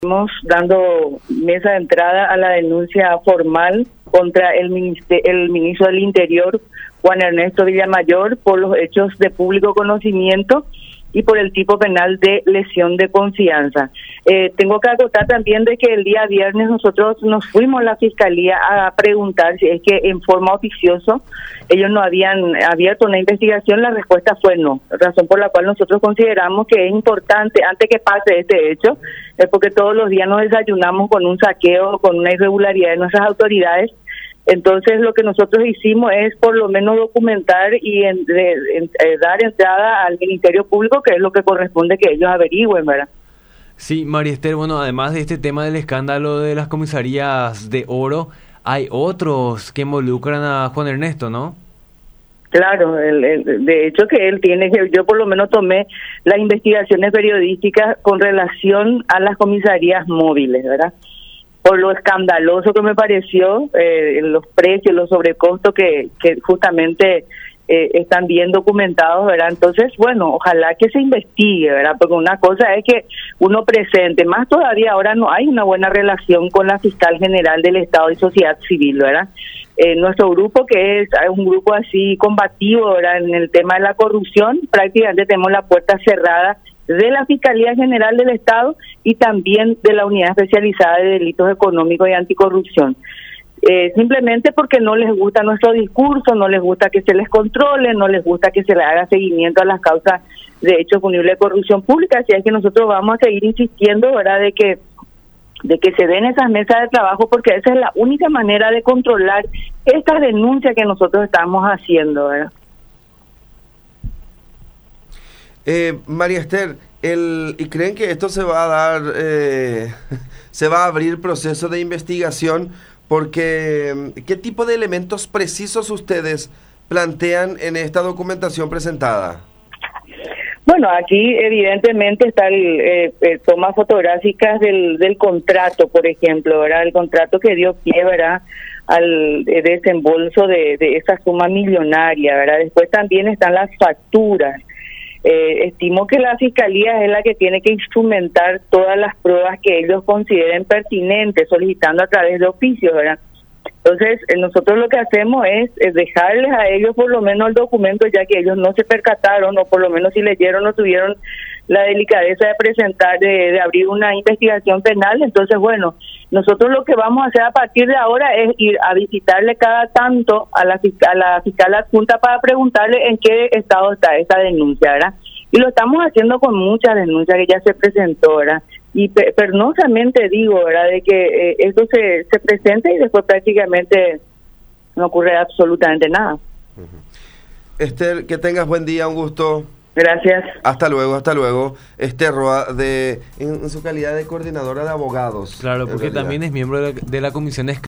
Estamos dando mesa de entrada a la denuncia formal contra el ministro del Interior, Juan Ernesto Villamayor, por los hechos de público conocimiento y por el tipo penal de lesión de confianza. Tengo que acotar también de que el día viernes nosotros nos fuimos a la Fiscalía a preguntar si es que en forma oficiosa ellos no habían abierto una investigación. La respuesta fue no, razón por la cual nosotros consideramos que es importante, antes que pase este hecho, porque todos los días nos desayunamos con un saqueo, con una irregularidad de nuestras autoridades. Entonces lo que nosotros hicimos es por lo menos documentar y dar entrada al Ministerio Público, que es lo que corresponde que ellos averigüen, ¿verdad? Sí, María Esther, bueno, además de este tema del escándalo de las comisarías de oro, hay otros que involucran a Juan Ernesto, ¿no? Claro, de hecho que él tiene que, yo por lo menos tomé las investigaciones periodísticas con relación a las comisarías móviles, ¿verdad? Por lo escandaloso que me pareció, los precios, los sobrecostos que justamente están bien documentados, ¿verdad? Entonces, bueno, ojalá que se investigue, ¿verdad? Porque una cosa es que uno presente, más todavía ahora no hay una buena relación con la fiscal general del Estado y sociedad civil, ¿verdad? Nuestro grupo, que es un grupo así combativo, ¿verdad? En el tema de la corrupción, prácticamente tenemos la puerta cerrada de la Fiscalía General del Estado y también de la Unidad Especializada de Delitos Económicos y Anticorrupción. Simplemente porque no les gusta nuestro discurso, no les gusta que se les controle, no les gusta que se le haga seguimiento a las causas de hechos punibles de corrupción pública. Así es que nosotros vamos a seguir insistiendo, ¿verdad?, de que se den esas mesas de trabajo, porque esa es la única manera de controlar esta denuncia que nosotros estamos haciendo, ¿verdad? María Esther, ¿y creen que esto se va a dar, se va a abrir proceso de investigación? Porque, ¿qué tipo de elementos precisos ustedes plantean en esta documentación presentada? Bueno, aquí evidentemente está tomas fotográficas del contrato, por ejemplo, ¿verdad? El contrato que dio pie, ¿verdad?, al desembolso de esa suma millonaria, ¿verdad? Después también están las facturas. Estimo que la Fiscalía es la que tiene que instrumentar todas las pruebas que ellos consideren pertinentes, solicitando a través de oficios, ¿verdad? Entonces, nosotros lo que hacemos es dejarles a ellos por lo menos el documento, ya que ellos no se percataron, o por lo menos si leyeron no tuvieron la delicadeza de presentar, de abrir una investigación penal. Entonces, bueno, nosotros lo que vamos a hacer a partir de ahora es ir a visitarle cada tanto a la fiscal adjunta para preguntarle en qué estado está esta denuncia, ¿verdad? Y lo estamos haciendo con muchas denuncias que ya se presentó, ¿verdad? Y penosamente digo, ¿verdad?, de que esto se presente y después prácticamente no ocurre absolutamente nada. Esther, que tengas buen día, un gusto. Gracias. Hasta luego, hasta luego. Esther Roa, en su calidad de coordinadora de abogados. Claro, porque también es miembro de la comisión